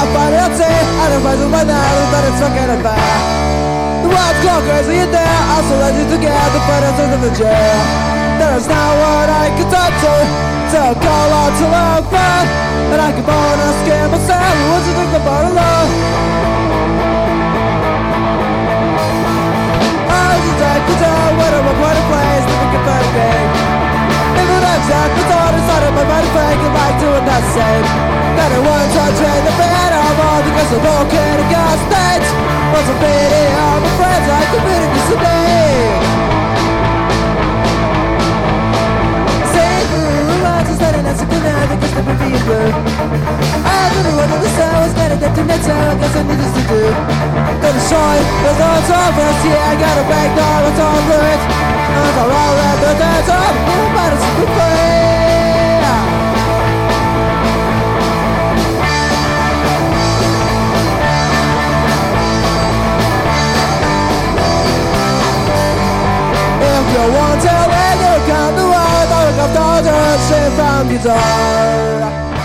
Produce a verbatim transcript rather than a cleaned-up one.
find it unseen. I don't find it by now, but it's fucking a bad. The world's gone crazy in there. I still let you together, the financials of the jail. There is now what I can talk to. So call out to love fun. And I can born and scare myself. What you think about love? I just like to tell what I'm a part of place. Never get better game. If it ends up, it's all inside of my body fake. And like doing that same. Better one touch and the bed I'm all because I'm broken and got states. What's a pity, all my friends I committed this today. Say through the lines instead of that's a good night because the movie is blue. I don't know what the sun was gonna get to net so I guess I need this to do. Gonna show it, there's no time for us, yeah, I gotta break down what's all good. I'm gonna roll at the dance up, nobody's a good play. You want to let you come to world, I look up the shit from guitar.